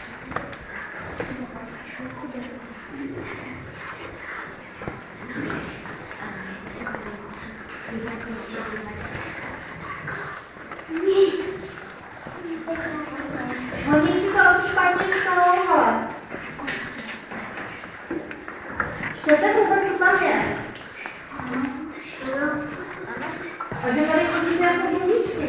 Oni si to asi špatně čtou, ale. Čtete vůbec, co tam je? A že tady chodíte jako bludičky.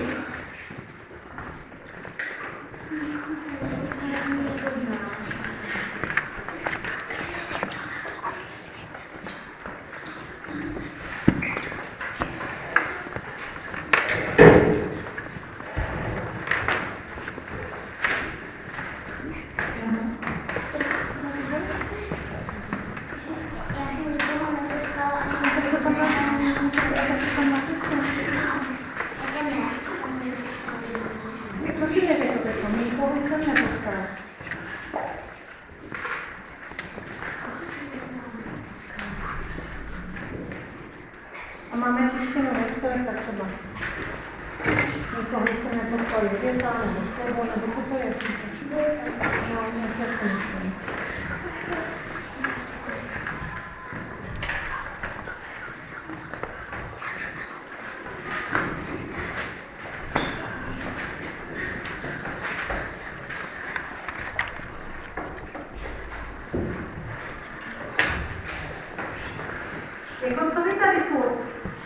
Co si neřekl teď? Nejsou jsem nepotkala. A máme češtinu ve škole, tak třeba někoho se nepotkali věta, nebo slovo, nebo co to je? No, něco si myslím. Jako co vy tady furt?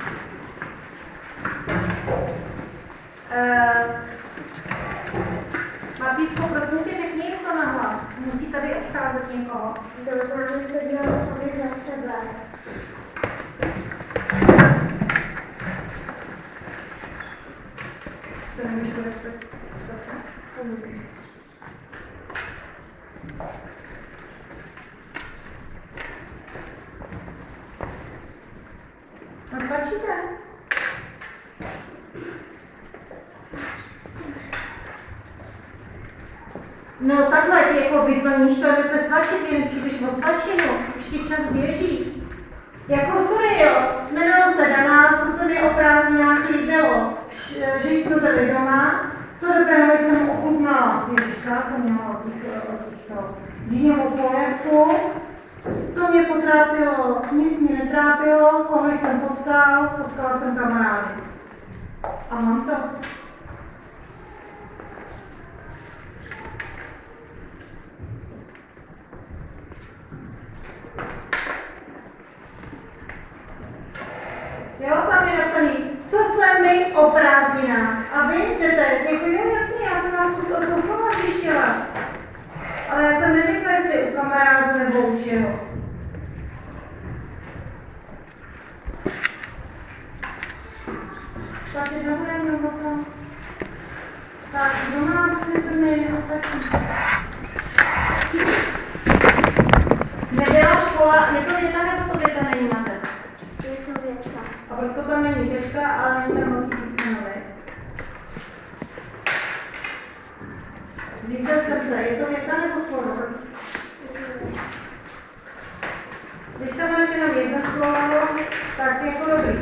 Matýsko, prosím tě, řekni jim to nahlas. Musí tady odcházet někoho. Máme se dělat sami za sebe. To nemůžu podepsat. No stačíte? No takhle, ty jako vyplníš to, jdete svačit, jen přijdeš o svačinu, už ti čas běží. Jako sorry, jo, jmenuji se Dana, co se mi o prázdninách líbilo, že jsme byli doma, co dobrého jsem ochutnala, ježiška, co měla od těchto dýňovou polévku, co mě potrápilo, nic mě netrápilo, koho jsem potkala jsem kamarády. A mám to. Jo, tam je napsaný, co se mi o prázdninách. A vy jdete, jako jo, jasně, já jsem vás kus od slova zjištěla. Ale já jsem neřekla, jestli u kamarádu nebo u čeho. Tak je dobré, nebo to. Tak, doma přineseme ostatní. Nebyla škola, je to věta nebo to věta není na test? Je to věta. A proto tam není tečka, ale není tam velký písmenové. Říct srdce, je to věta nebo slovo? Když tam máš jenom jedno slovo, tak jako dobrý.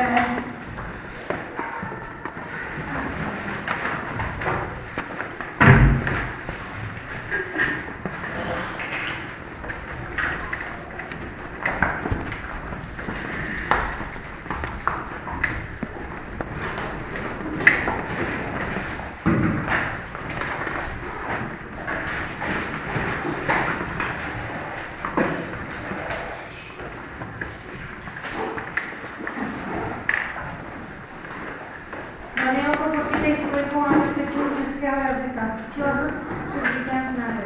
Danielko, počítej spojku na vysvětlení českého jazyka. Čila se před víkend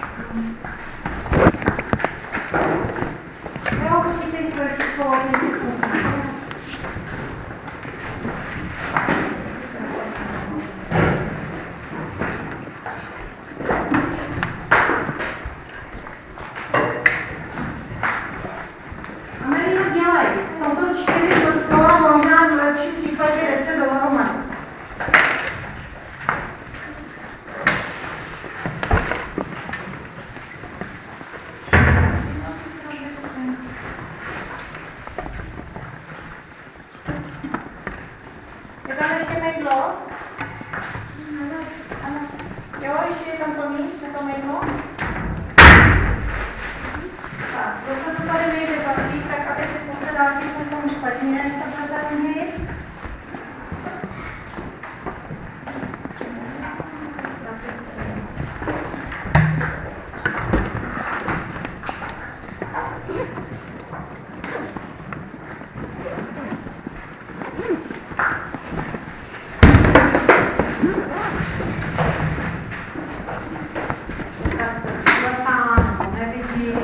jo, počítej spojku českou jazyku. Amelio, dělej. Jsou to 4 slova, možná v lepším případě 10 dohromady. Je tam ještě mydlo? Ano. Jo, ještě je tam plný, je to mydlo? Tak, pokud to tady nejde patří, tak asi ty půlce jsou tam špatně, než se bude tady mít. Tak se slepám, nevidím.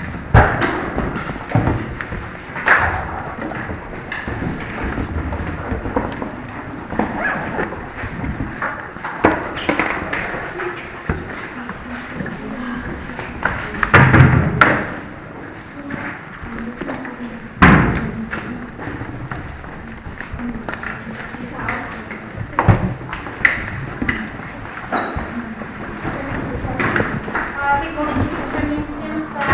A ty količky přemístím se.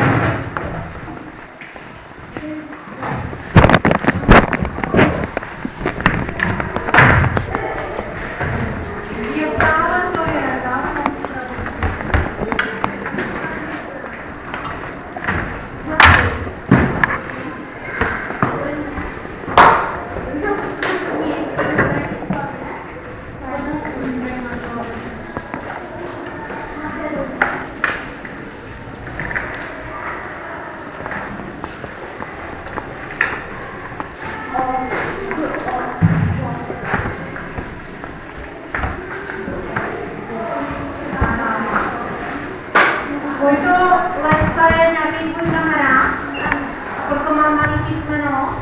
Jo, právě to je, tak? Vojto, Lexa je nějaký tvůj kamarád? A proto mám malý písmeno?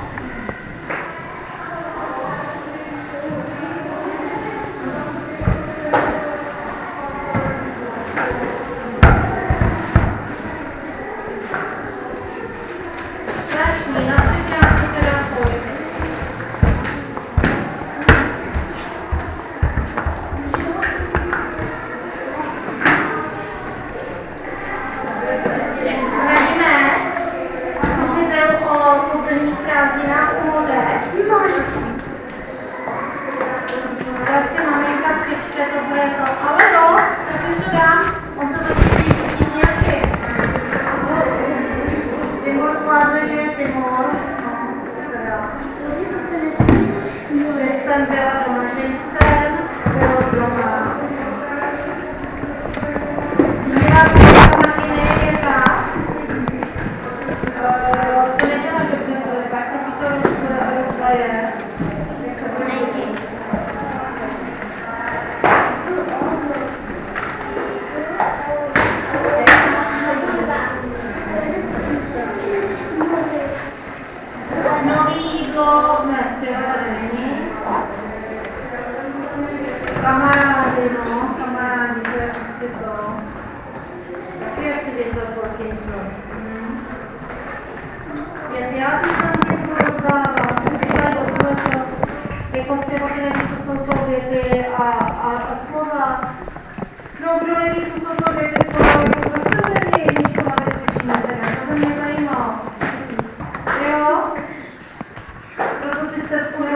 Strašný, na třetí teda pojď. Radíme, ty jsi byl o podzemních prázdninách u moře. Tak si maminka přečte, to bude to. Ale jo, tak už to dám, on se to přečte nějaký. Timor zvládne, že je Timor. Že jsem byla doma, že jsem byla doma. Dívat se taky nejde tak. To neděláš dobře, ale pak se ti to rozleje. Jak se to nejde. Nový jídlo dnes tady není. Kamarádi, to je asi to. Taky asi věděl velký jídlo. Já bych tam něco rozdávám, tady o tohleto, jako si hodně neví, co jsou to věty a slova. No, kdo neví, co jsou to věty, slova, to neví, ničko máme slyšíme teda, to by mě zajímalo. Jo? Proto si stezku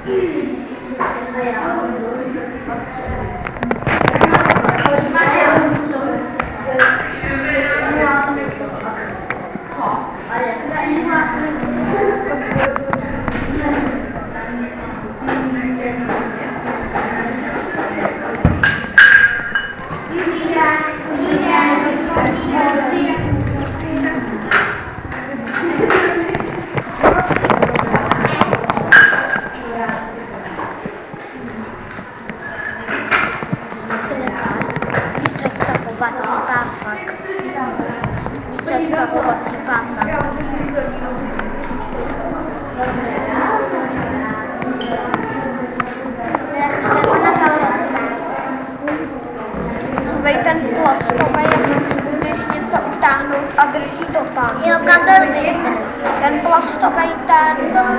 Stachovací pásek. Takovej ten plastový, můžeš něco utáhnout a drží to tam. Jo, kabel vydrž. Ten plastový ten.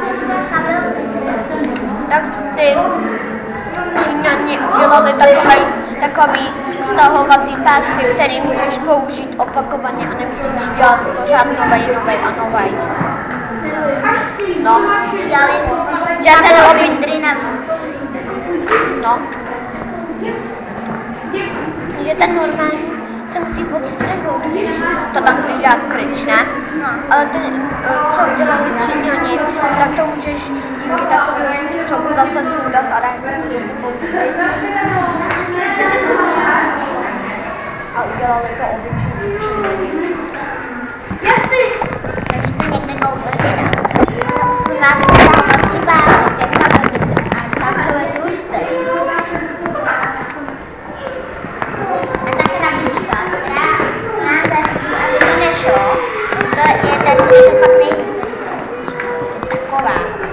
Tak ty Číňani udělali takový stahovací pásky, který můžeš použít opakovaně a nemusíš dělat pořád novej a novej. No. Že ten obindry navíc. No. Že ten normální se musí odstřihnout, když to tam chceš dát pryč, ne? No. Ale ten, co udělali Číňani, tak to můžeš díky takovému způsobu zase sundat a dáš se použít. A udělali to obyčejní Číňani. Jak si? Takže to někde koupil děda. Má to stahovací pásek, jak tam a takové tlustej. A ta krabička, která nám zařídí, aby to nešlo, to je ten, který to fakt nejde. Taková.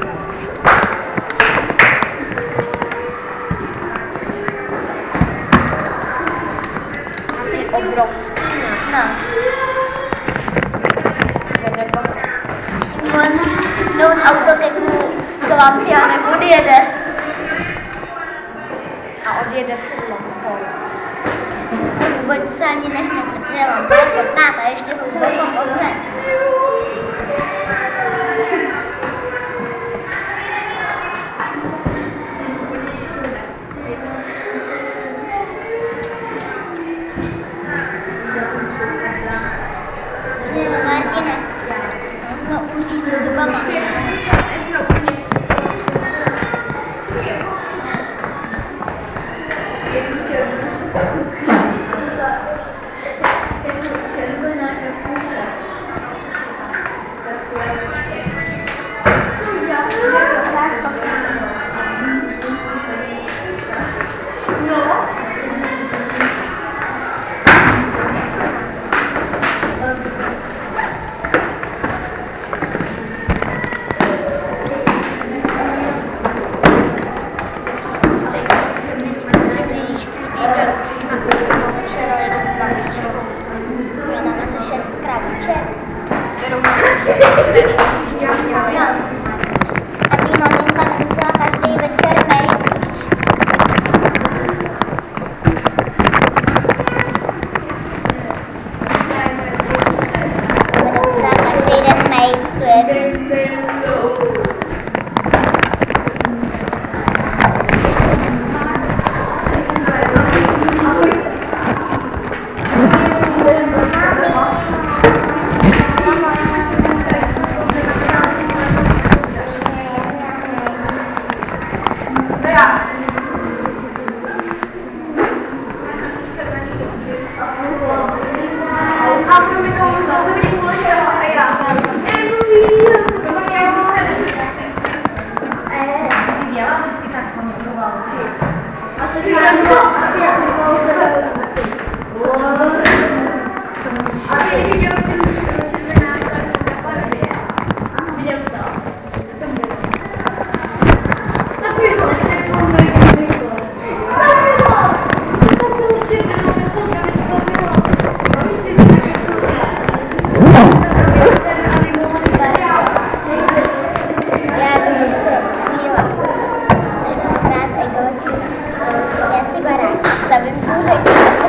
A ty obrovský, ne? No. Můžeš připnout auto k lampě a nebo odjede. A odjede s tou lampou. To vůbec se ani nehne, protože lampa je plná, ta ještě hluboko pod zem. Martine, no užij se zubama. Máme se 6 krabiček. A ty maminka musela každý večer mejt. Musela každý den mejt. Já si barák stavím kůřek.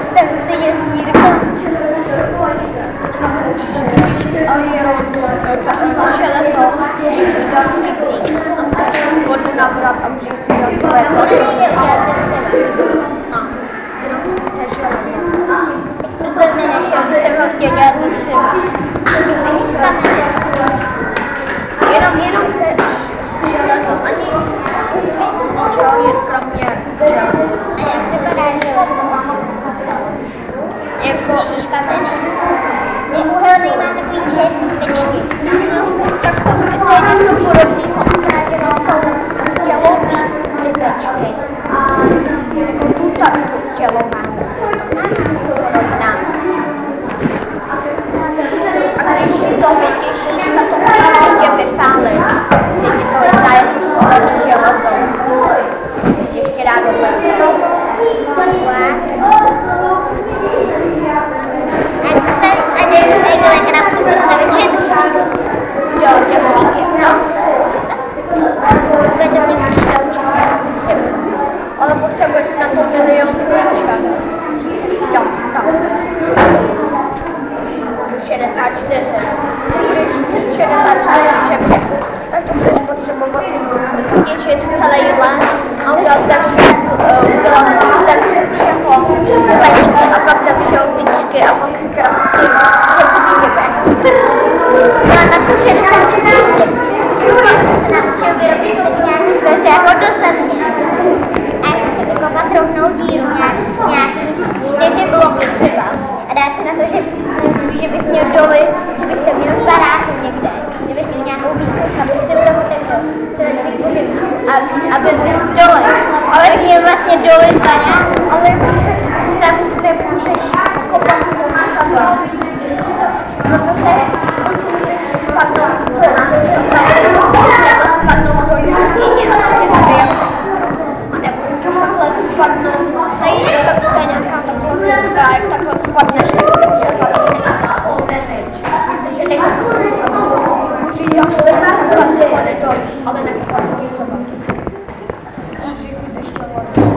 můžeš si dát svoje kozy. To nejde udělat ze dřeva, no, jenom se železem. To mi nešel, když jsem ho chtěl dělat ze dřeva. Ani z kamene. Jenom se železo, ani víc ničeho, kromě železa. A jak vypadá železo? Jako kameny. Uhelný má takový černý tečky. Tak to je něco podobného, akorát, že jsou tělový ty tečky. Jako butarku tělová. Podobná. A když to vytěšíš, tak to může vypálit. Teď to je jako solný železo. Ještě dá do Minecraftu postavit žebřík. Jo, žebřík, no. Vedle mě musíš naučit. Ale potřebuješ na to milion klíček. Což tam stalo. 64. Když 64 žebříků, tak to budeš potřebovat zničit celý les a udělat ze všeho hleníky a pak ze všeho tyčky a pak krafty. Já na co 64 žebříků se naučil vyrobit speciální dveře jako dosadní. A já si chci vykopat rovnou díru, nějaký 4 bloky třeba. A dát se na to, že bych měl doly, že bych to měl v baráku někde. Že bych měl nějakou místnost, abych si to otevřel. Své bych po žebříku, aby byl v dole. Ale měl vlastně doly v baráku. Ale nemůžeš kopat moc sebe. Protože můžeš spadnout nebo spadnout do jeskyně a tak je tady jako strop. A nebo můžeš takhle spadnout, tady je nějaká takhle hůdka, jak takhle spadneš, tak se může zabít damage. Takže můžeš takhle spadnout dolů, ale nepopadnout sebe. Můžeš být ještě horší.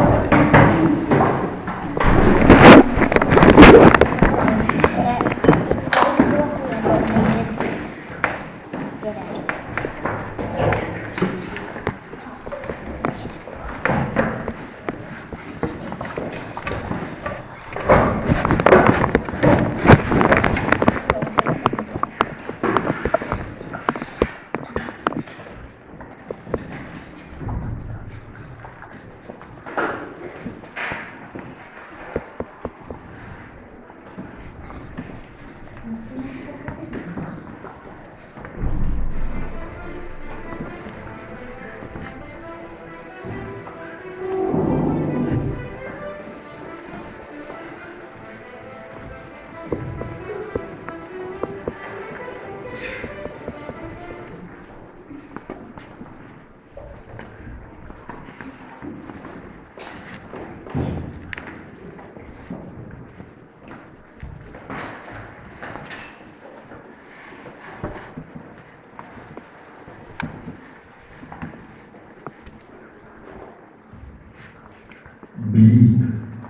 Být.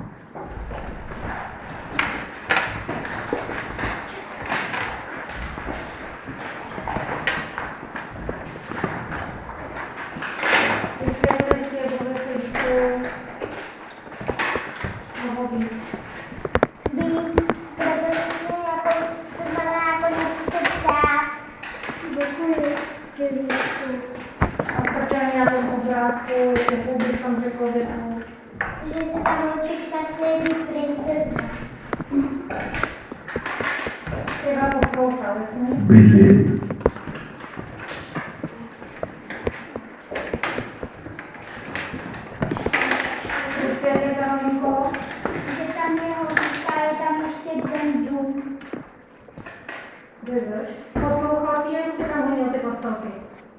A speciálně na tom obrázku, jakou bys tam řekl větu? Že se tam učíš takový princezna. Třeba poslouchal, jasně? Bydlit. Vysvětli tam někoho? Že tam je hodinka, je tam ještě ten dům. Vydrž. Poslouchal jsi, jak se tam honil ty postavky?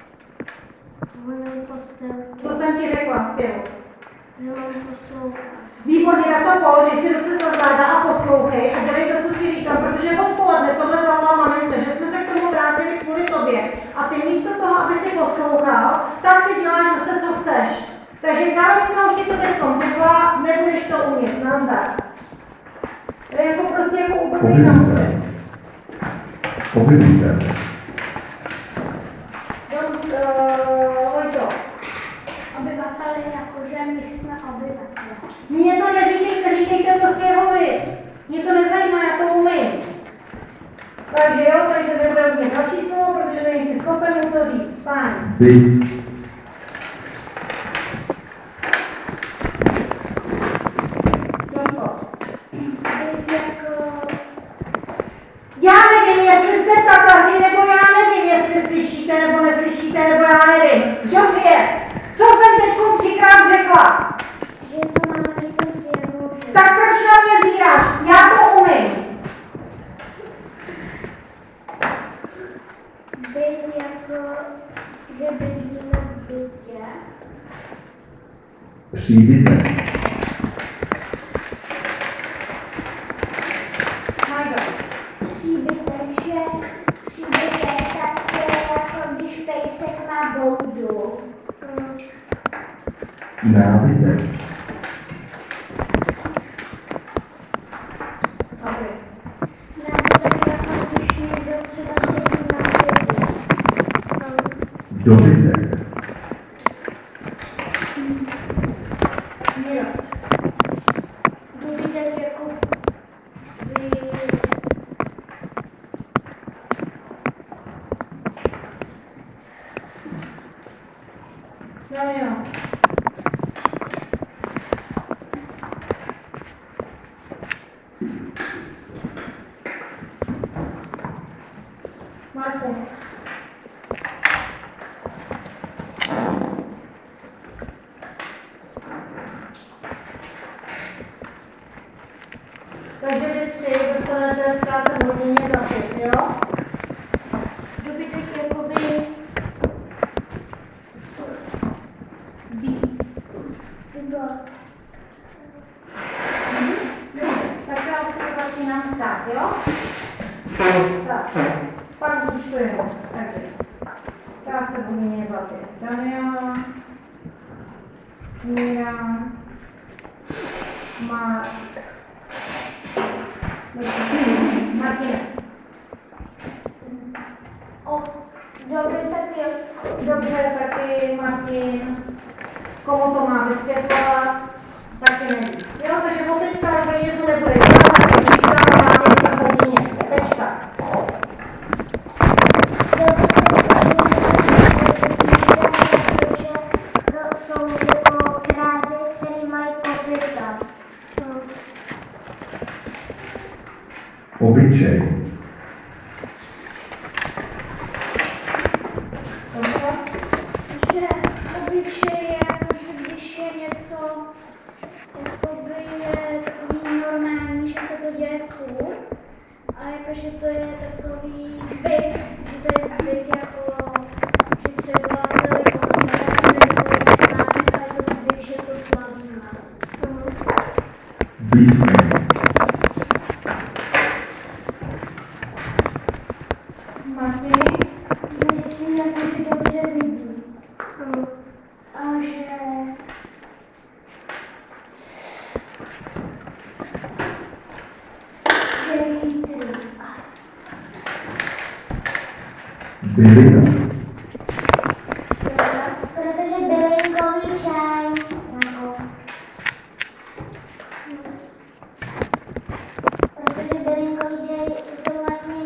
Honil postavky. Co jsem ti řekla, Sěvo? Nemám poslouchat. Výborně, tak to položí si ruce za záda a poslouchej a dělej to, co ti říkám, protože odpoledne tohle zavolala mamince, že jsme se k tomu vrátili kvůli tobě a ty místo toho, aby si poslouchal, tak si děláš zase, co chceš. Takže Karolinka už ti to teďkom řekla, nebudeš to umět, nazdar. To je jako prostě jako úplně nauček. Pobyvíte. Vojto, obyvatel Mně to neříkejte, říkejte to Svěhovi. Mě to nezajímá, já to umím. Takže jo, takže nebude mě další slovo, protože nejsi schopen mu to říct. Fajn. Byt. Jonko. Byt jako... Já nevím, jestli jste tataři, nebo já nevím, jestli slyšíte, nebo neslyšíte, nebo já nevím. Žofie, co jsem teď 3krát řekla? Že to má být ten Svěhov. Tak proč na mě zíráš? Já to umím. Byt jako... Že bydlíme v bytě. Příbytek. Majdo. Příbytek, že příbytek, tak to je jako když pejsek má boudu. Nábytek. Okay. Nábytek jako když někdo třeba sedí na chodbě. Dobytek. Miro. Dobytek jako... Jo. Martin. Takže vy 3 dostanete zkrátka hodině za 5, jo? Dobytek jakoby... Nebo... Tak já už to začínám psát, jo? Tak, pak zúčtujeme. Takže, krátce hodině za 5. Daniela, Míra, Martina. Dobytek je... Dobře, taky Martin. Komu to má vysvětlovat? Taky neví. Jo, takže od teďka, až pro něco nebude dělat, tak říkám, máte v hodině. Tečka. To jsou jako krávy, které mají kopyta. Obyčej. Dobře? Že obyčej je jako, že když je něco, jakoby je takový normální, že se to děje furt, a jakože to je takový zvyk, že to je zvyk jako, že třeba to je a je to zvyk, že to slavíme. Blízké. Martin? Myslím, jako, že dobře vidí. A že... Že je chytrý. Bylina. Protože bylinkový čaj. Protože bylinkový čaj jsou vlastně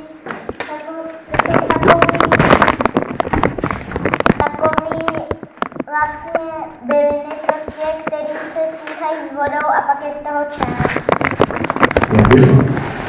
takový vlastně byliny prostě, které se smíchají s vodou a pak je z toho čaj. Kladidlo.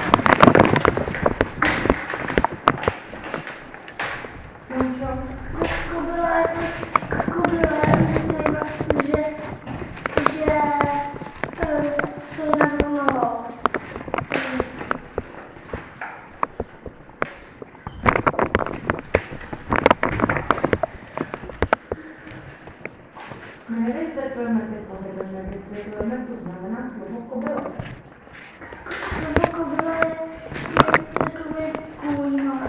Nevysvětlujeme ty pohyby, nevysvětlujeme, co znamená slovo kobyla. Slovo kobyla je takové kůjno.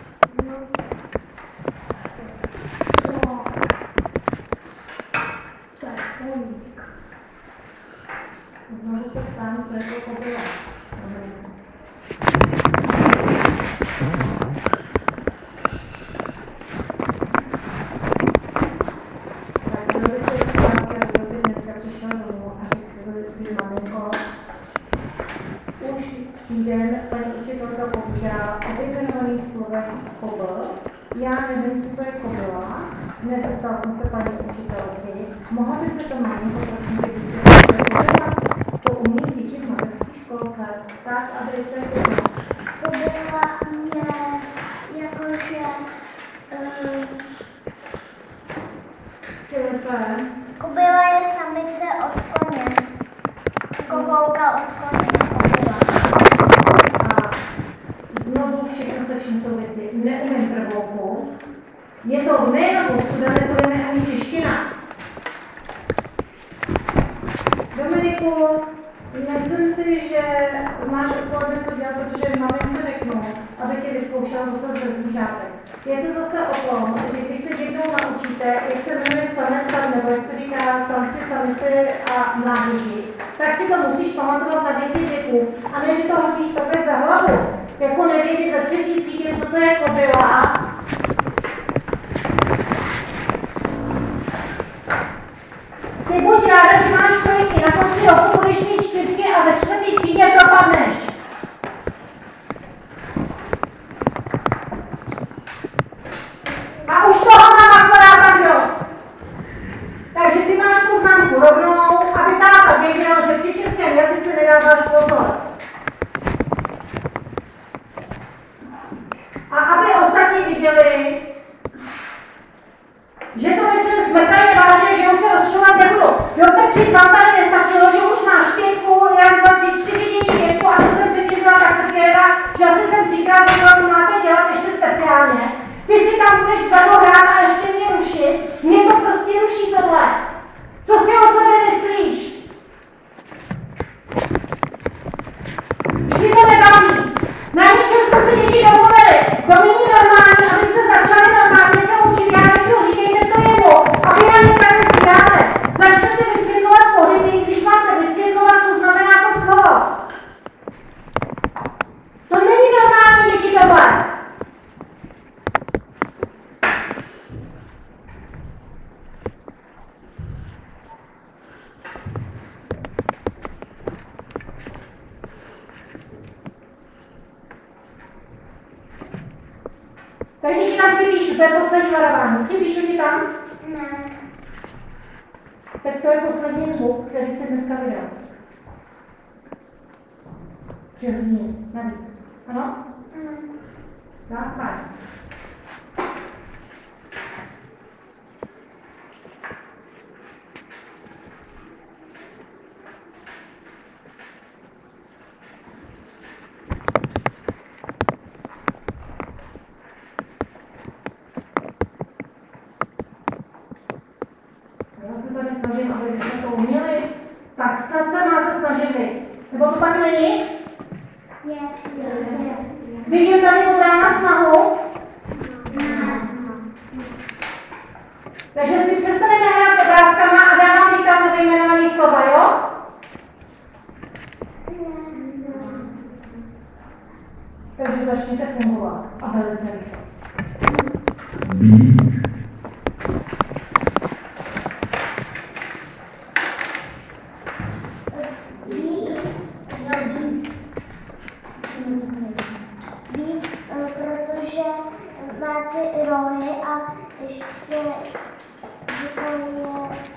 To je kůjník. Znovu se ptám, co je to kobyla. Tak kdo by se dneska přišel domů a řekl, kobl. Já nevím, co to je kobla. Nezeptal jsem se paní učitelky. Mohla by se to mámě poprosím vysvětlit, to umí děti v mateřské školce. Tak, aby se Kobyla je jakože kobyla je samice od koně. Jako holka od koně. Kobyla. A znovu všechno se vším souvisí. Neumím prvouku. Je to nejenom student, to neumí čeština. Dominiku, myslím si, že máš odpoledne co dělat, protože mamince řeknu, aby tě vyzkoušela zase ze zvířátek. Je to zase o tom, že když se jednou naučíte, jak se jmenuje samec, nebo jak se říká samci, samici a mláděti, tak si to musíš pamatovat na 5 věků. A ne, že to hodíš takhle za hlavu. Jako nevědět ve 3. třídě, co to je kobyla. Ty buď ráda, že máš trojky, na konci roku budeš mít 4 a ve 4. třídě propadneš. A už toho mám akorát tak dost. Takže ty máš poznámku rovnou, aby táta věděl, že při českém jazyce nedáváš pozor. A aby ostatní viděli, že to myslím smrtelně vážně, že už se rozčovat nebudu. Jo, prčíc vám tady nestačilo, že už máš 5, 1, 2, 3, 4 dění 5 a to jsem předtím byla tak trpělivá, že asi jsem říkala, že to máte dělat ještě speciálně. Ty si tam budeš za to hrát a ještě mě rušit. Mě to prostě ruší tohle. Co si o sobě myslíš? Vždy to nebaví. Na ničem jsme se děti domluvili. To není normální, abyste začali normálně se učit. Já řeknu, říkejte to jemu, aby na mě tak nezvídáte. Začnete vysvětlovat pohyby, když máte vysvětlovat, co znamená to slovo. To není normální, děti, tohle. Takže ti tam připíšu, to je poslední varování. Připíšu ti tam? Ne. Tak to je poslední zvuk, který se dneska vydal. Přehodní, navíc. Ano? Tak, fajn. Já se tady snažím, aby vy jste to uměli. Tak snad se máte snažit vy. Nebo to tak není? Je. Vidím tady od rána snahu. Takže si přestaneme hrát s obrázkama a dávám diktat nevyjmenovaný slova, jo? Takže začněte fungovat a velice rychle. Bík. Protože má ty rohy a ještě vypaduje.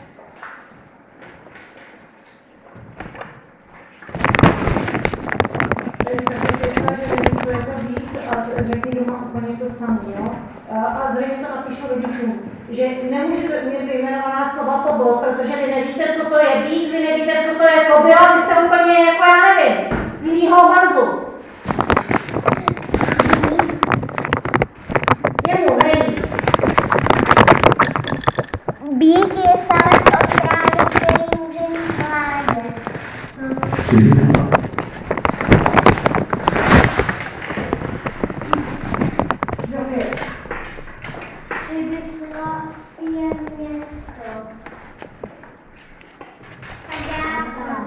Řekni doma úplně to samé, jo? A zřejmě to napíšu rodičům, že nemůžete umět vyjmenovaná slova po bod, protože vy nevíte, co to je být, vy nevíte, co to je kobyla, vy jste úplně jako já nevím, z jiného mazu. Jemu, nejít. Bík je samec od králí, který může mít mládě. Přibysla. Přibysla je město. A já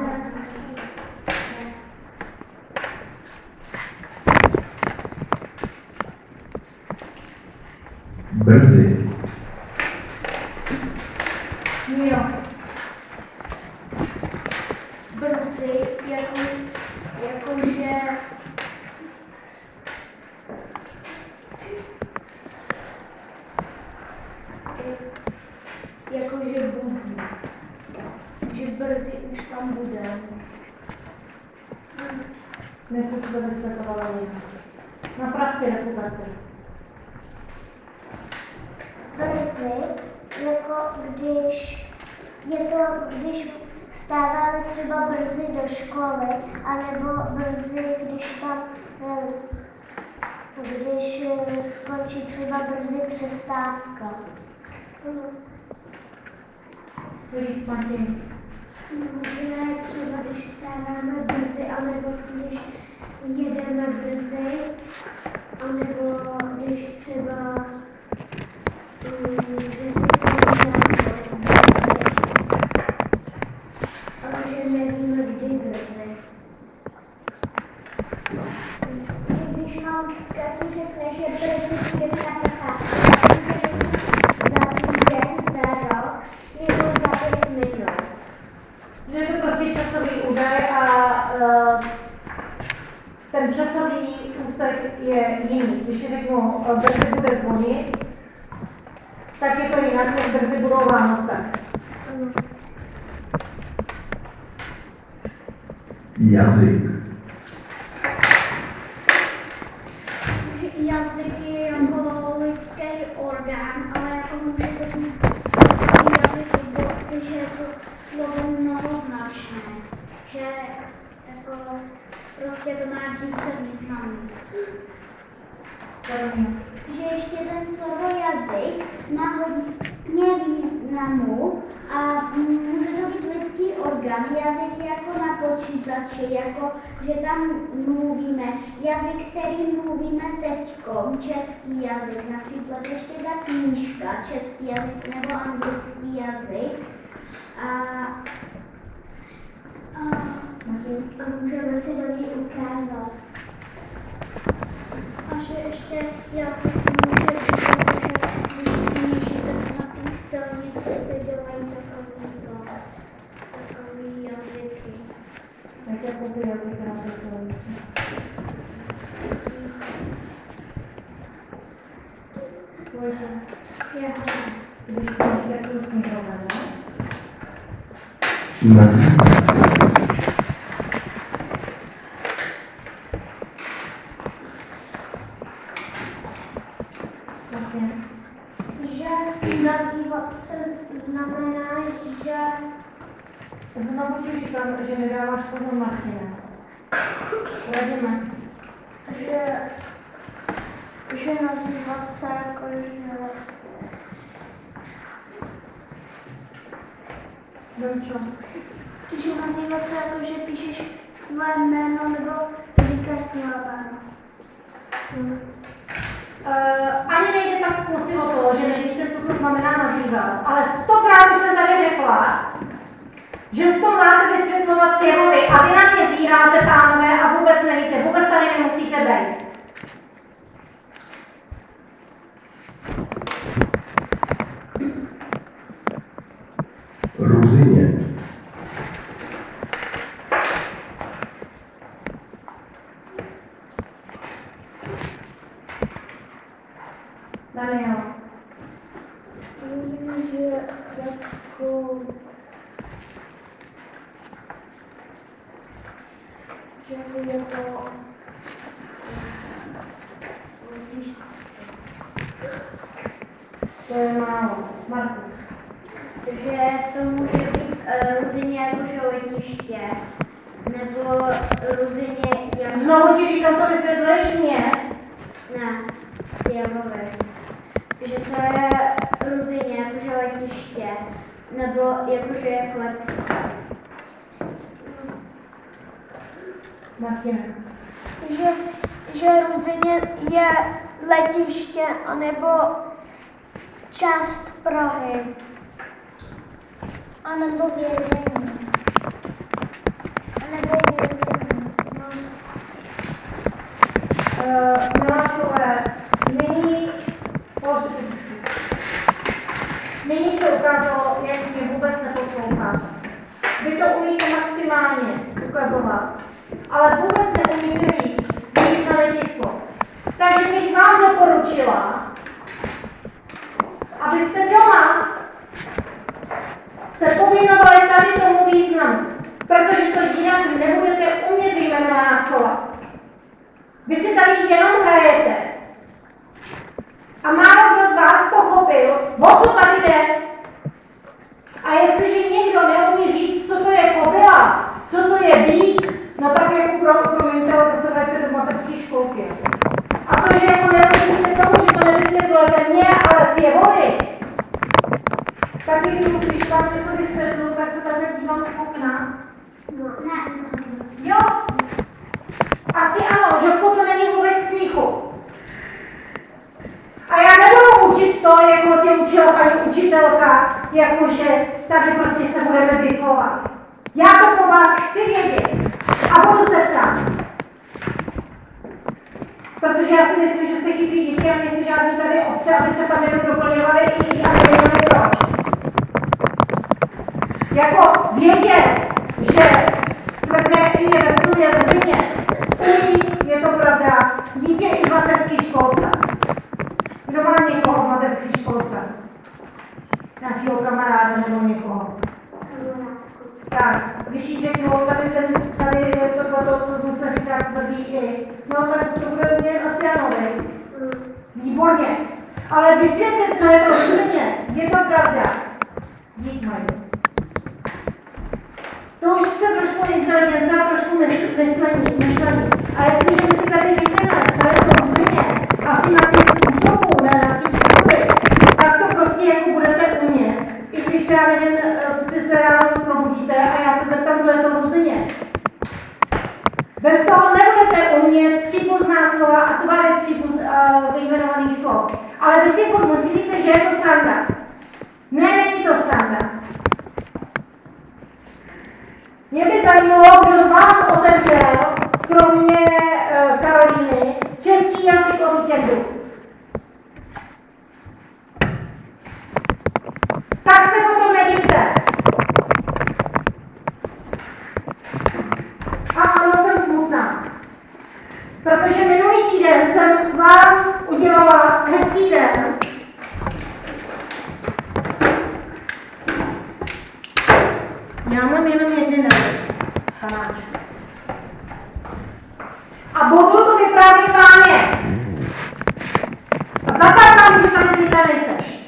Brzy. Jo. brzy, jakože bude. My jsme si to vysvětlovali jinak. Naprav si reputaci. Brzy, jako když vstáváme třeba brzy do školy, anebo brzy, když skončí třeba brzy přestávka. Líp, Matěj. Možná třeba, když vstáváme brzy, anebo když jedeme brzy, anebo když třeba ale že nevíme, kdy brzy. Když nám Katy řekne, že brzy půjdeme na procházku, za týden, za rok, nebo za 5 minut. Že je to prostě časový údaj a ten časový úsek je jiný. Když řeknu, brzy bude zvonit, tak je to jinak, než brzy budou Vánoce. Jazyk. Jazyk je jako lidský orgán, ale jako může to být jazyk, že je to slovo mnohoznačné, že jako prostě to má více významů. Že ještě ten slovo jazyk má hodně významů a může to být lidský orgán. Jazyk je jako na počítači, jako že tam mluvíme. Jazyk, který mluvíme teďko, český jazyk, například ještě ta knížka, český jazyk nebo anglický jazyk. A můžeme si do něj ukázat. A že ještě jazyk může být, že když snížíte na té silnici, se dělají takový jazyky. Jaké jsou ty jazyky na té silnici? Když snížíte, jak jsou snížované? Nazývat se. Že nazývat se znamená, že Znovu ti říkám, že nedáváš pozor Martina. Radíme. že nazývat se jako, Domčo. že nazývat se jako, že píšeš své jméno nebo říkáš své jméno. Ani nejde tak prosím o to, že nevíte, co to znamená nazývat, ale 100krát už jsem tady řekla, že to máte vysvětlovat Sjevovi a vy na mě zíráte, pánové, a vůbec nevíte, vůbec tady nemusíte být. Ruzině. Daniel. Že jako že je to To je málo. Markus. Že to může být ruzině jako železniště, nebo ruzině jako... Znovu ti říkám, to vysvětluješ mě. Ne, Sjevovi. Že to je ruzině jako železniště, nebo jakože je flexice. Martina. že Ruzyně je letiště anebo část Prahy. A nebo vězení. A nebo vězení. Milášové, nyní se ukázalo, jak mě vůbec neposloucháte. Vy to umíte maximálně ukazovat, ale vůbec neumíte říct významy těch slov. Takže bych vám doporučila, abyste doma se pověnovali tady tomu významu. protože to jinak nebudete umět vyjmenovaná slova. Vy si tady jenom hrajete. A málo kdo z vás pochopil, o co tady jde. A jestliže někdo neumí říct, co to je kobila, co to je býk, no tak jako promiňte, to se vrátite do mateřské školky. A to, že jako nerozumíte tomu, že to nevysvětlujete mě, ale si je voli, tak když vám něco vysvětlu, tak se takhle dívám z okna. Jo. Asi ano, že to není vůbec smíchu. A já nebudu učit to, jako tě učila paní učitelka, jakože tady prostě se budeme biflovat. Já to po vás chci vědět a budu se ptát. Protože já si myslím, že jste chytrý děti a nejste žádný tady ovce, abyste tam jenom doplňovali i a nevěděli proč. Jako vědět, že tvrdé je ve slově rozině, umí, je to pravda, dítě i v mateřské školce. Kdo má někoho v mateřské školce? Nějakýho kamaráda nebo někoho? Tak, když jí řeknu, tady to se říká tvrdý i, no tak to bude mě asi ano, výborně. Ale vysvětlit, co je to rozhodně, je to pravda. Dík mají. To už chce trošku inteligence a trošku myšlení. A jestliže my si tady řekneme, co je to rozhodně, asi na těch způsobů, ne na těch způsoby, tak to prostě jako budete umět. I když já nevím, si se ráno probudíte a já se zeptám, co je to rozhodně. Bez toho nebudete umět přípustná slova a tvary vyjmenovaných slov. Ale vy si furt myslíte, že je to sranda. Ne, není to sranda. Mě by zajímalo, kdo z vás otevřel, kromě Karolíny, český jazyk o víkendu. Tak se potom nedivte. A ano, jsem smutná. Protože minulý týden jsem vám udělala hezký den. Já mám jenom jeden panáček. A budu to vyprávět vámě. A zakládám, že tady zítra nejseš.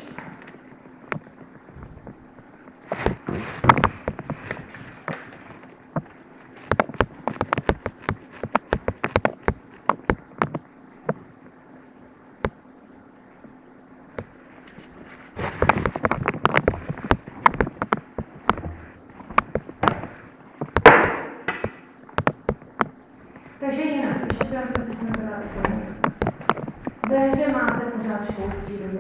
Takže jinak, ještě teda to si jsme teda vykonali. Ve hře máte pořád školu v přírodě.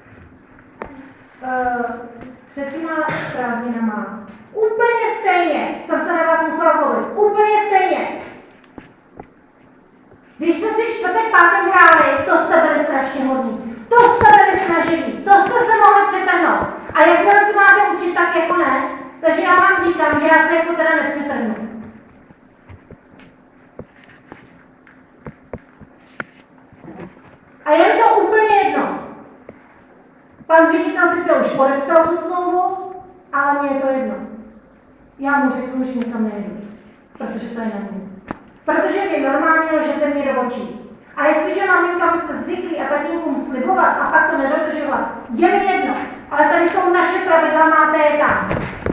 Před těma prázdninama úplně stejně jsem se na vás musela zlobit. Úplně stejně. Když jsme si čtvrtek, pátek hráli, to jste byli strašně hodní. To jste byli snažení. To jste se mohli přetrhnout. A jakmile se máte učit, tak jako ne. Takže já vám říkám, že já se jako teda nepřetrhnu. A je to úplně jedno. Pan ředitel sice už podepsal tu smlouvu, ale mně je to jedno. Já mu řeknu, že mi tam nejdu, protože to je na mě. Protože vy normálně lžete mě do očí. A jestliže maminkám jste zvyklí a tatínkům slibovat a pak to nedodržovat, je mi jedno. Ale tady jsou naše pravidla, máte je tam.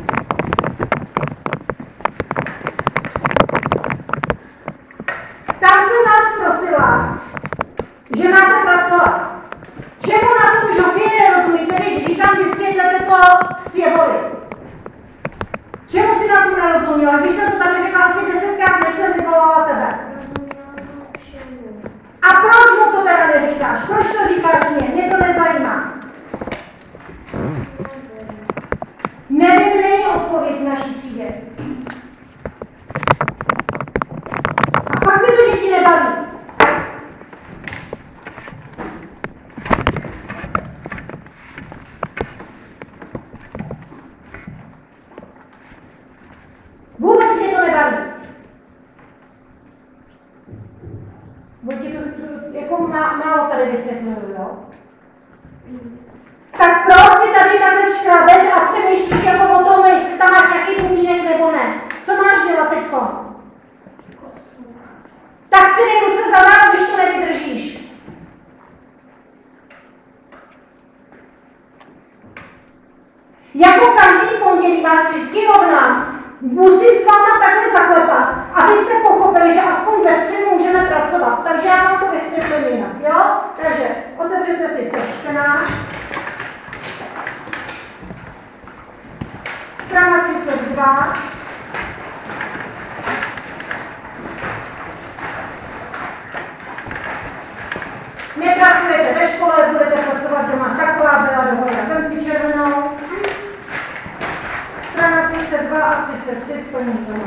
Tam jsem vás prosila, že máte pracovat. Čemu na tom žofě nerozumíte, když říkám, vysvětlete to s Jevoli? Čemu si na tom nerozuměla, když jsem to tady řekla asi 10krát, než jsem vyvolala tebe? A proč mu to teda neříkáš? Proč to říkáš mě? Mě to nezajímá. Nevím, není odpověď v naší třídě. A pak mi to děti nebaví. Vůbec mě to nebaví. Jako málo tady vysvětluju, jo? Tak proč si tady takhle škrabeš a přemýšlíš jako o tom, jestli tam máš nějaký pupínek nebo ne? Co máš teďko? Tak si dej ruce za záda, když to nevydržíš. Jako každý pondělí vás vždycky rovnám. Musím s váma takhle zaklepat, abyste pochopili, že aspoň ve středu můžeme pracovat. Takže já vám to vysvětlím jinak, jo? Takže otevřete si sečtenář. Strana 32. Nepracujete ve škole, budete pracovat doma. Taková byla dohoda. Vem si červenou. Strana 32 a 33 splní to.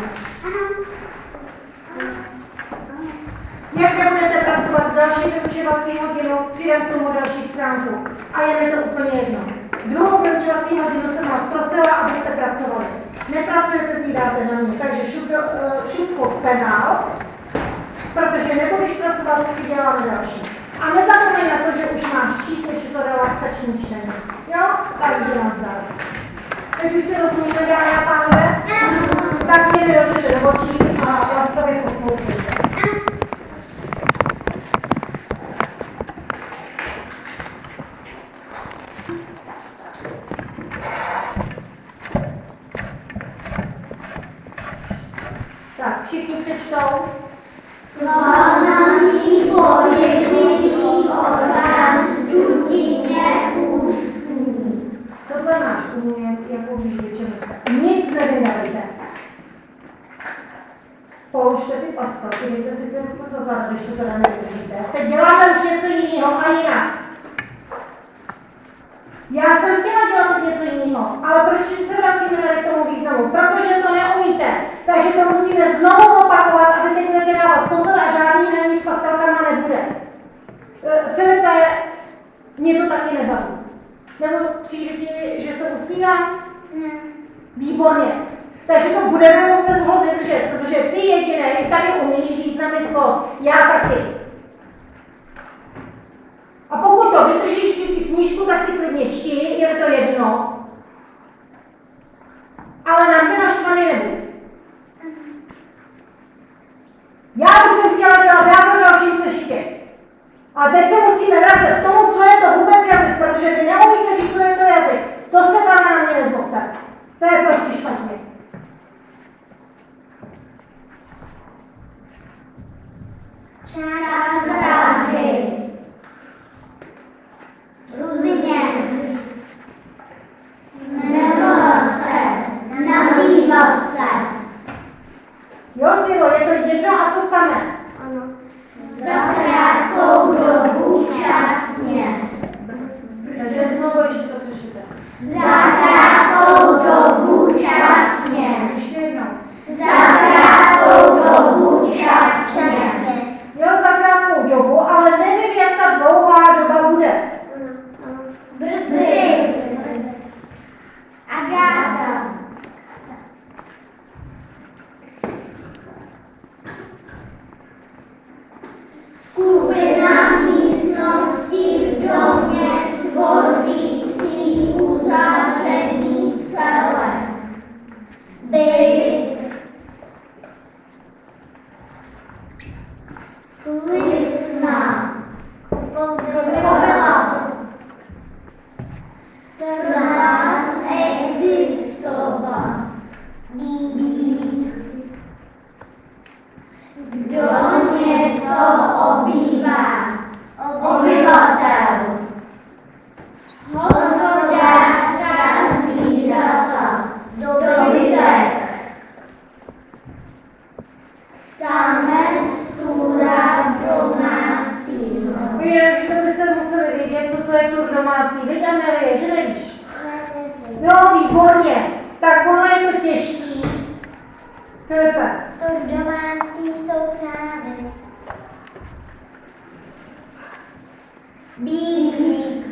Jak budete pracovat v další vyučovací hodinu, přidám k tomu další stránku. A je mi to úplně jedno. Druhou vyučovací hodinu jsem vás prosila, abyste pracovali. Nepracujete, si dáte na mě. Takže šupko penál, protože nebudeš pracovat, si děláme další. A nezapomeň na to, že už máš číst, ještě to relaxační čtení. Jo? Takže nás dál. Teď už si rozumíte, dámy a pánové? Tak mě vyložíte do očí a laskavě poslouchejte. Tak, všichni přečtou. Svalnaný pohyblivý orgán dutině ústní. Tohle máš umět, jako když vyčeme se. Nic nevydajte. Položte ty paspasy, dejte si ty ruce za záda, když to teda nevydržíte. Teď děláme už něco jiného a jinak. Já jsem chtěla dělat něco jiného, ale proč se vracíme tady k tomu významu? Protože to neumíte. Takže to musíme znovu opakovat, aby teď budete dávat pozor a žádný hraní s pastelkama nebude. Filipe, mě to taky nebaví. Nebo přijde ti, že se usmívám? Výborně. Takže to budeme muset dlouho vydržet, protože ty jediné tady umíš významy slov. Já taky. A pokud to vydržíš si knížku, tak si klidně čti, je to jedno. Ale na mě naštvaný nebuď. Já už jsem chtěla dělat dávno dalším sešitě. A teď se musíme vracet k tomu, co je to vůbec jazyk, protože vy neumíte říct, co je to jazyk. To se tam na mě nezlobte. To je prostě špatně. Část rády. Ruzině. Jmenovat se. Nazývat se. Jo, Silo, je to jedno a to samé. Ano. Za krátkou dobu časně. Takže znovu ještě to přečtěte. Za krátkou dobu časně. Ještě jednou. Za krátkou dobu časně. Jo, za krátkou dobu, ale nevím, jak ta dlouhá doba bude. Brzy. Agáta. Skupina místností v domě tvořící uzavřený celek. Byt. Lisna. Kobila. Trvat, existovat. Být. Kdo něco obývá. Obyvatel. Hospodářská zvířata. Dobytek. Samec tvůra domácího. Vy, že to byste museli vědět, co to je tur domácí. Víš, Amelie, že nevíš? Jo, výborně. Tak ono je to těžký. Filipe. Tur domácí jsou krávy. Bík.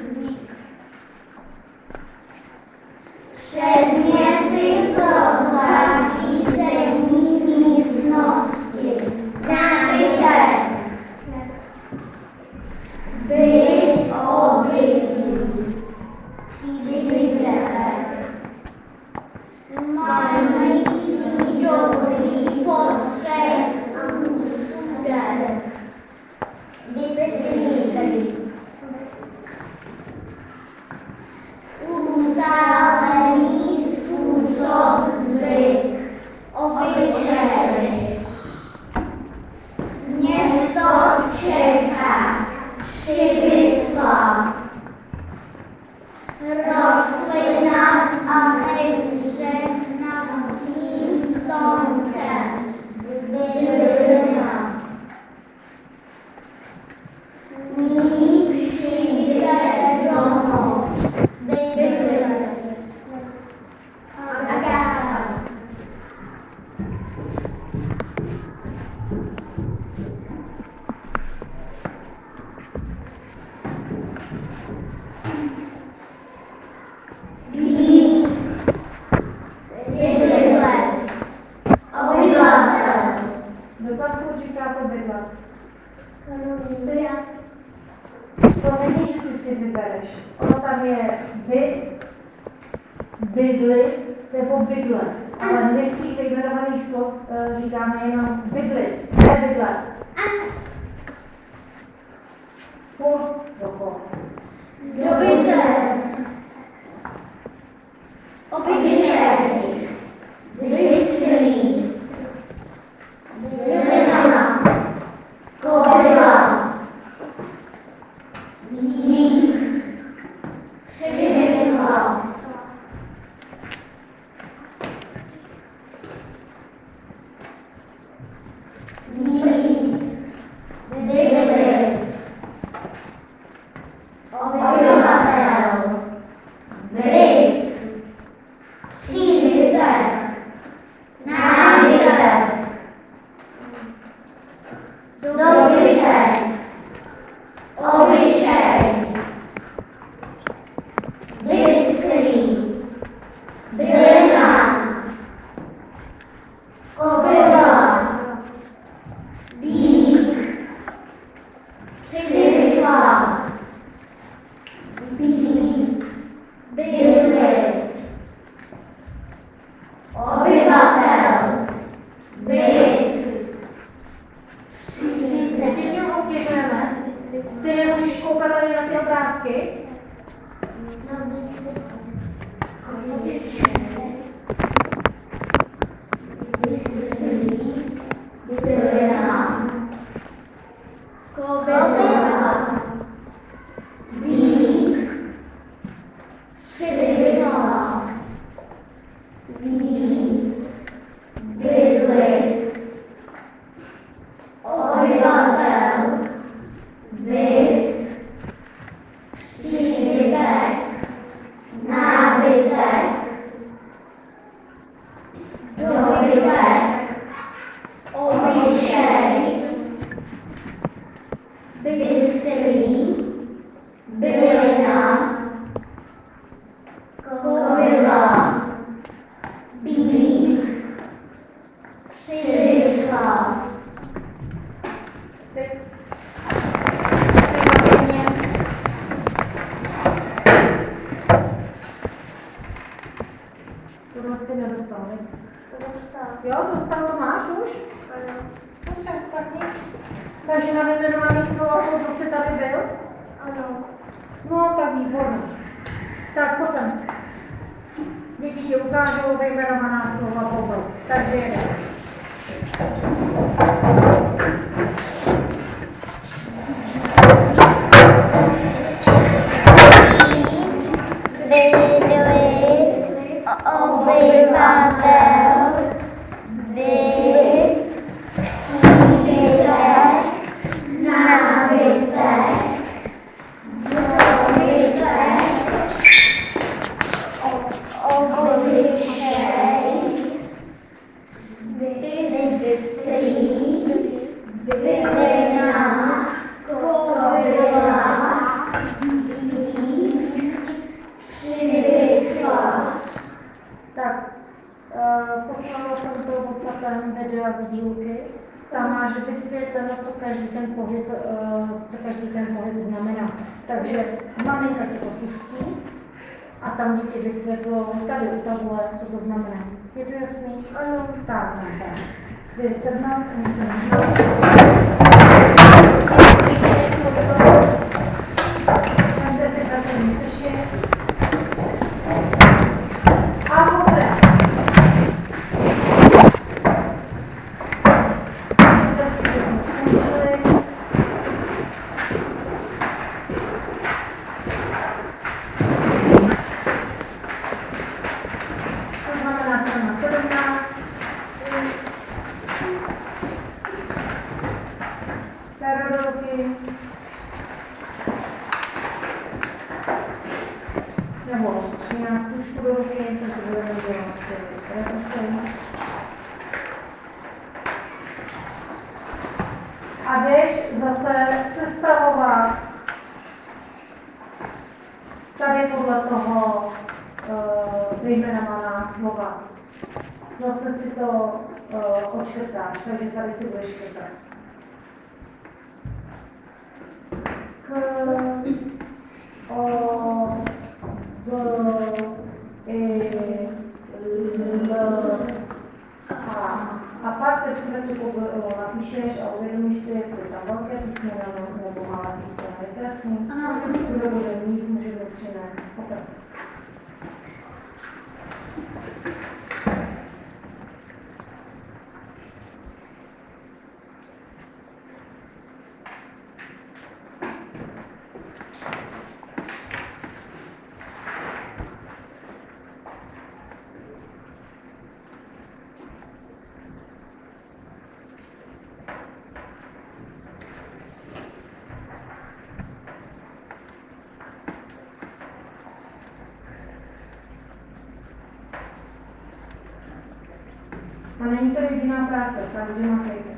Předměty pro zařízení místnosti. Nábytek. Byt, obydlí. Příbytek. Mající dobrý postup. říká to bydlet? To já. To není, že si vybereš. Ono tam je bydli nebo bydle. Ale my v těch vyjmenovaných slov říkáme jenom bydli, ne bydle. Půl dokola. Do bydle. Obyčej. Vyslý. Bydlena. Kobyla. Dík. Přivysla. Mít. Bydlit. Obyvatel. Byt. Příbytek. Nábytek. Dobytek. Obyčej. Bystrý. Bylina. Kobyla. Bík. Přivysla. Být. Bydlit. Obyvatel. Byt. Teď mě obtěžujeme. Ty nemůžeš koukat tady na ty obrázky. Bylina. Kobyla. Bík. Přivysla. Být. Bydlit. Obyvatel. Byt. Příbytek. Nábytek. Dobytek. Obyčej. Bystrý. Bylina. Kobyla. Bík. Přivysla. To vlastně nedostal, ne? Jo, dostal to máš už? Dobře, tak nic. Takže na vyjmenovaný slovo to zase tady byl? Ano. No, tak výborně. Tak pojď sem. Děti ti ukážou vyjmenovaná slova pobou. Takže jedeme. Bydlit. Obyvatel. Byt. Příbytek. Nábytek. Dobytek. Obyčej. Bystrý. Bylina. Kobyla. Bík. Přivysla. Tak, poslala jsem to WhatsAppem videa z dílky. Tam máš vysvětleno, co každý ten pohyb znamená. Takže maminka ti to pustí a tam děti vysvětlou tady u tabule, co to znamená. Je to jasný? Ano. Tak, tak. Vy sednout, oni se Vemte si pracovní sešit. A poprvé. To znamená strana 17. Pero do ruky. Nebo jinak tušku do ruky, takže budeme dělat represy. A jdeš zase sestavovat tady podle toho vyjmenovaná slova. Zase si to odškrtáš, takže tady si budeš škrtat. O, V, I, L, a pak teprve tu napíšeš a uvědomíš si, jestli tam velké písmeno nebo malé písmeno. Je to jasný? Ano. Kdo bude mít, může být přinést. Opravdu. A není to jediná práce, každý má fejka.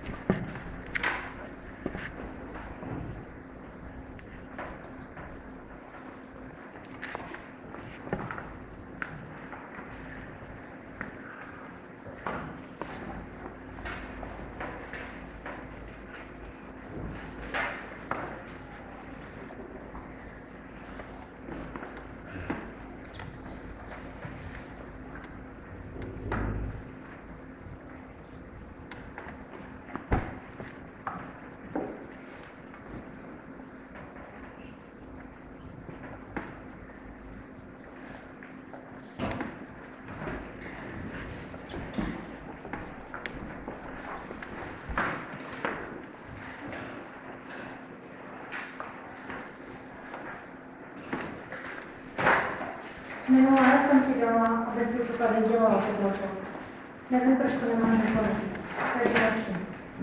Minulé jsem ti dala, aby si to tady dělala tohleto. Nevím, proč to nemáš vykonat. Takže začni.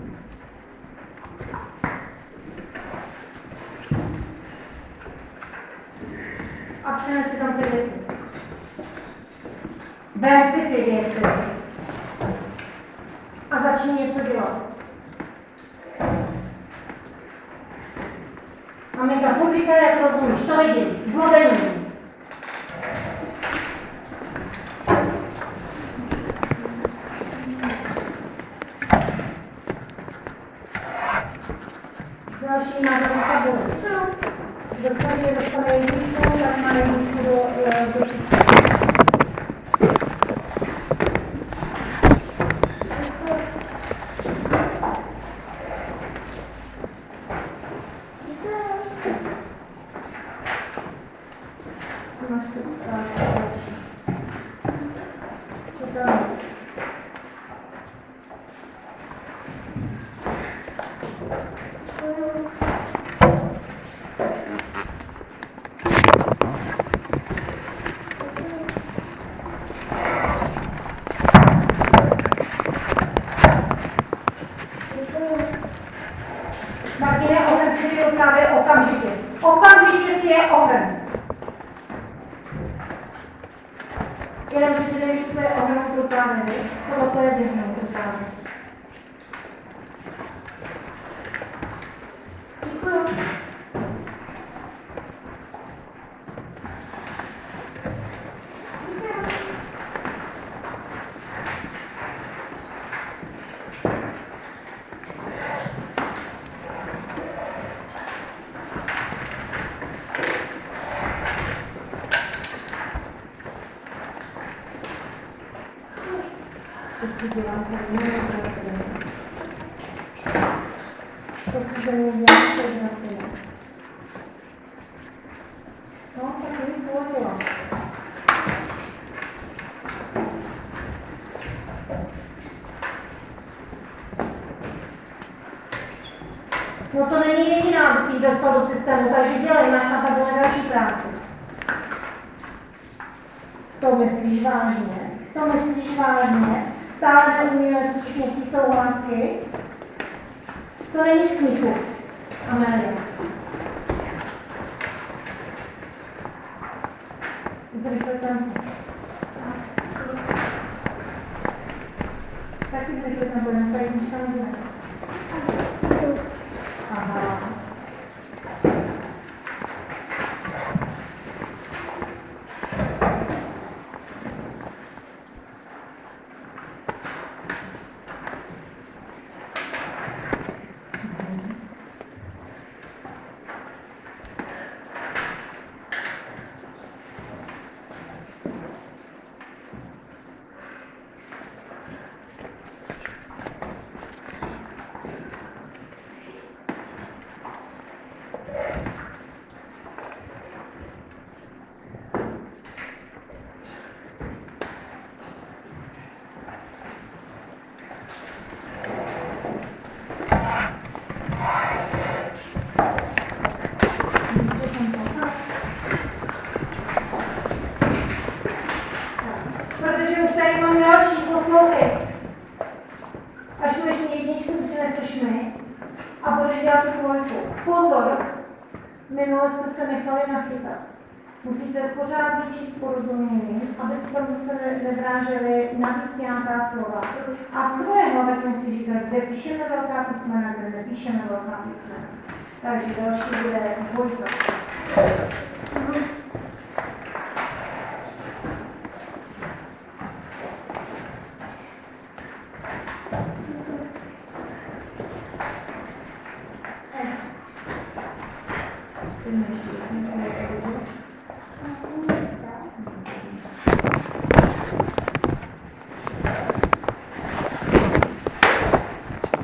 A přines si tam ty věci. Ber si ty věci. A začni něco dělat. Maminka, buď říká, jak rozumíš, to vidím, zlobením. Další máte tabulu. Dostane jedničku, tak má jedničku do máš se Martine, oheň si do právě okamžitě. Okamžitě si je oheň. Jenom si ty nevíš, co to je ohnout rukávy, tohle to je vyhnout rukávy. Děkuju. To si dělám tady nevracím. To si ze mě dělám nevracím. No, tak nic zvolila. No to není jediná, aby si ji dostal do systému, takže dělej, máš na tabule další práci. To myslíš vážně? To myslíš vážně? Stále neumíme totiž nějaký souhlásky? To není k smíchu, Amélia. Zrychle tempo. Taky zrychle tempo, jen ta jednička nebude. Aha. Až mi jedničku přineseš mi a budeš dělat dvojku. Pozor! Minule jste se nechali nachytat. Musíte pořád číst porozumění, aby se nevrážely navíc nějaká slova. A v druhé hlavě musí říkat, kde píšeme velká písmena, kde nepíšeme velká písmena. Takže další bude dvojka.